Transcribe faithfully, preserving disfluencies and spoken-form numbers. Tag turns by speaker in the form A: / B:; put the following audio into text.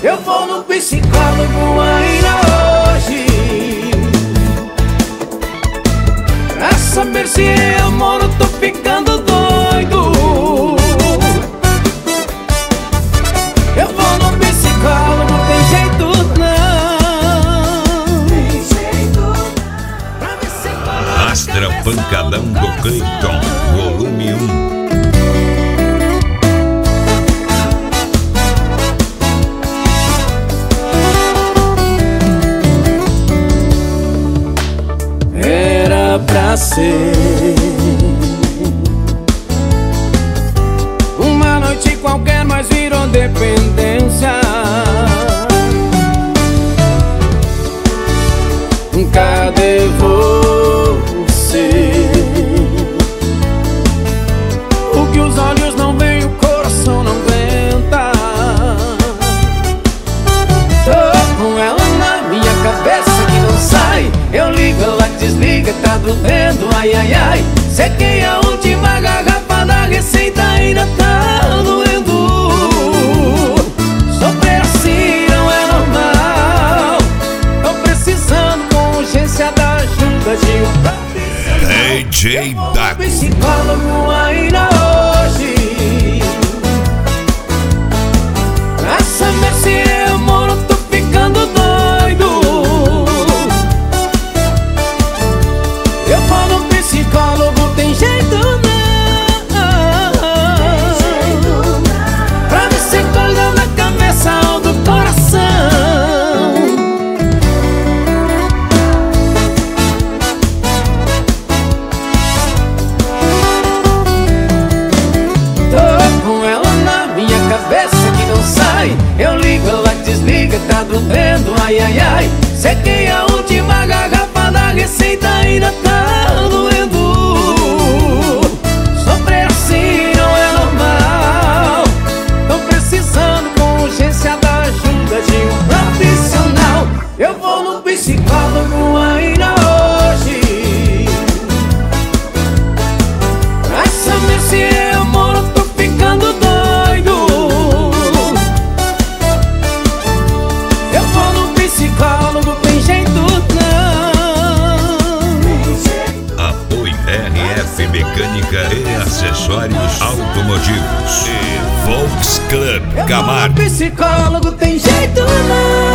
A: Eu vou no psicólogo ainda hoje pra saber se é amor ou tô ficando doido. Eu vou no psicólogo, não tem jeito não. Tem jeito não.
B: Astra Pancadão do Cleiton, volume um.
A: Pra ser uma noite qualquer, mas virou dependência. Cadê você? O que os olhos não veem, o coração não aguenta. Tô com ela na minha cabeça que não sai. Eu ligo, ela desliga, tá doendo, ai, ai, ai. Sequei a última garrafa da receita, ainda tá doendo. Sofrer assim não é normal. Tô precisando com urgência da ajuda de um profissional.
B: D J Dago.
A: Psicólogo ainda hoje pra saber se é amor ou tô ficando doido. Eu vou no psicólogo, tem jeito não. Pra ver se colheu na cabeça ou do coração. Tô com ela na minha cabeça que não sai. Eu ligo, ela desliga, tá doendo, ai, ai, ai. Sequei a última garrafa da receita, ainda tá doendo. Sofrer assim não é normal. Tô precisando com urgência da ajuda de um profissional. Eu vou no psicólogo ainda hoje pra saber se é amor ou tô ficando doido. Eu vou no psicólogo, tem jeito não.
B: Apoio R F Mecânica e Acessórios Automotivos e Volks Club
A: Eu vou
B: Camargo.
A: no psicólogo, tem jeito não.